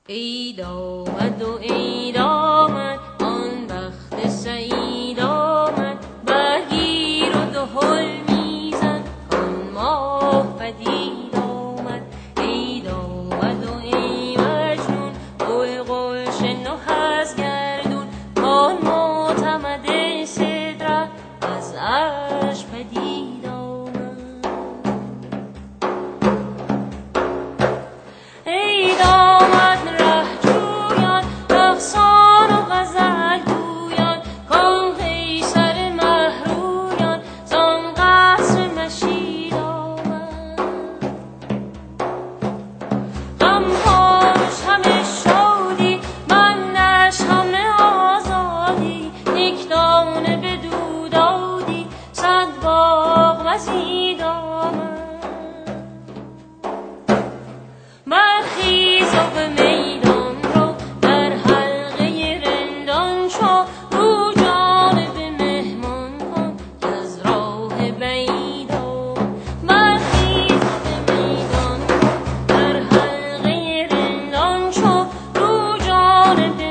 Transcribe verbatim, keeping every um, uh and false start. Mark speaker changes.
Speaker 1: عید آمد و عید آمد، آن بخت سعید آمد. برگیر و دهل میزن کان ماه پدید آمد. عید آمد و ای مجنون گل گلشن و از گردون، کان معتمد صدرت از عرش پدید آمد. عید آمد رهجویان رقصان و غزل گویان، کان قیصر مهرویان زان قصر مشید آمد. غمهاش همه شادی منش همه آزادی، یک دانه بدو دادی صد باغ مزید آمد. برخیز و به میدان رو در حلقه رندان شو، رو جانب مهمان کن از راه بعید آمد. برخیز و به میدان رو در حلقه رندان شو، رو جانب